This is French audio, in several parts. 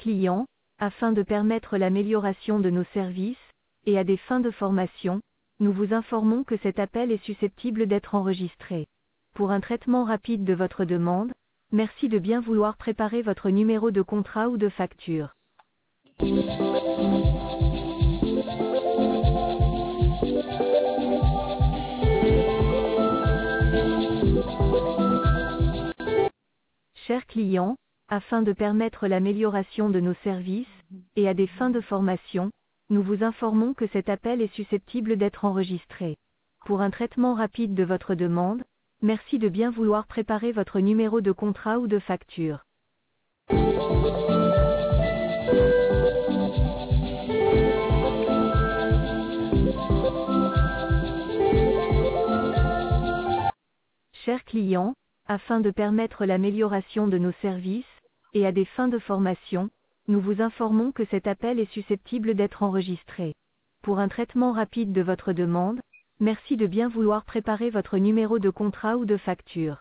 clients, afin de permettre l'amélioration de nos services, et à des fins de formation, nous vous informons que cet appel est susceptible d'être enregistré. Pour un traitement rapide de votre demande, merci de bien vouloir préparer votre numéro de contrat ou de facture. Chers clients, afin de permettre l'amélioration de nos services, et à des fins de formation, nous vous informons que cet appel est susceptible d'être enregistré. Pour un traitement rapide de votre demande, merci de bien vouloir préparer votre numéro de contrat ou de facture. Chers clients, afin de permettre l'amélioration de nos services, et à des fins de formation, nous vous informons que cet appel est susceptible d'être enregistré. Pour un traitement rapide de votre demande, merci de bien vouloir préparer votre numéro de contrat ou de facture.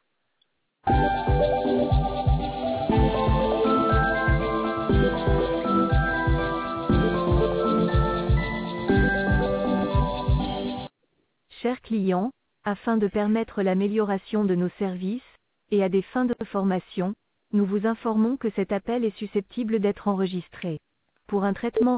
Chers clients, afin de permettre l'amélioration de nos services, et à des fins de formation, nous vous informons que cet appel est susceptible d'être enregistré. Pour un traitement